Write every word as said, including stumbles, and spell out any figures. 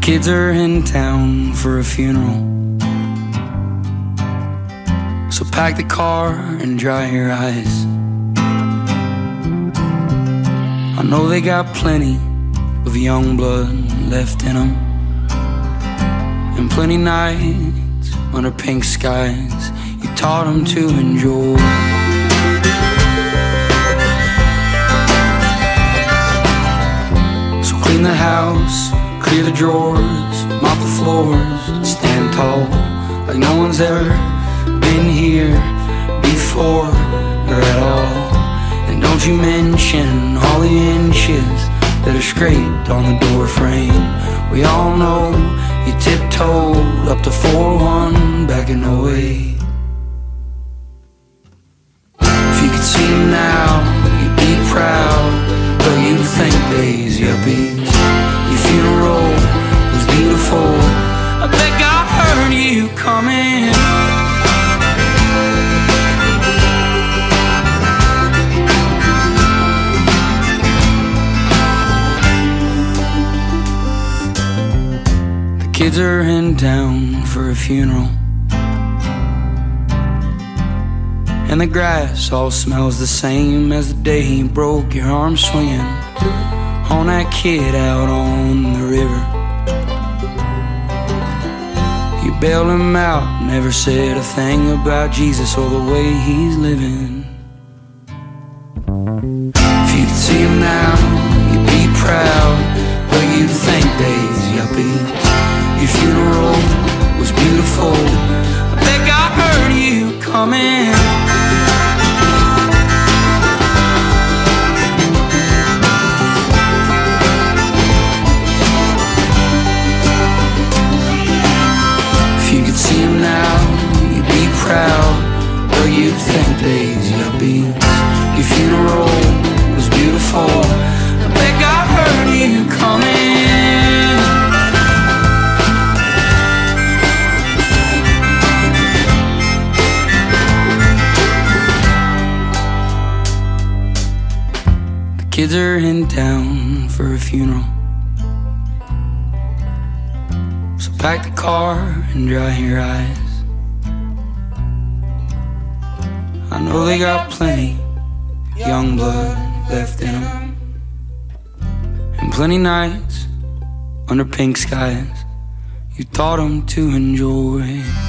Kids are in town for a funeral, so pack the car and dry your eyes. I know they got plenty of young blood left in them, and plenty nights under pink skies you taught them to enjoy. So clean the house, clear the drawers, mop the floors, stand tall like no one's ever been here before or at all. And don't you mention all the inches that are scraped on the door frame. We all know you tiptoed up to four one back in oh eight. If you could see him now, you'd be proud, but you'd think days yuppies. Your funeral was beautiful, I bet God heard you coming. The kids are in town for a funeral, and the grass all smells the same as the day you broke your arm swinging on that kid out on the river. You bailed him out, never said a thing about Jesus or the way he's living. If you could see him now, you'd be proud, but you'd think days yuppies. Your funeral was beautiful, I bet God heard you coming. If you could see him now, you'd be proud, but you'd think days yuppies. Your funeral was beautiful, I bet God heard you coming. Kids are in town for a funeral, so pack the car and dry your eyes. I know they got plenty of young blood left in them, and plenty nights under pink skies you taught them to enjoy.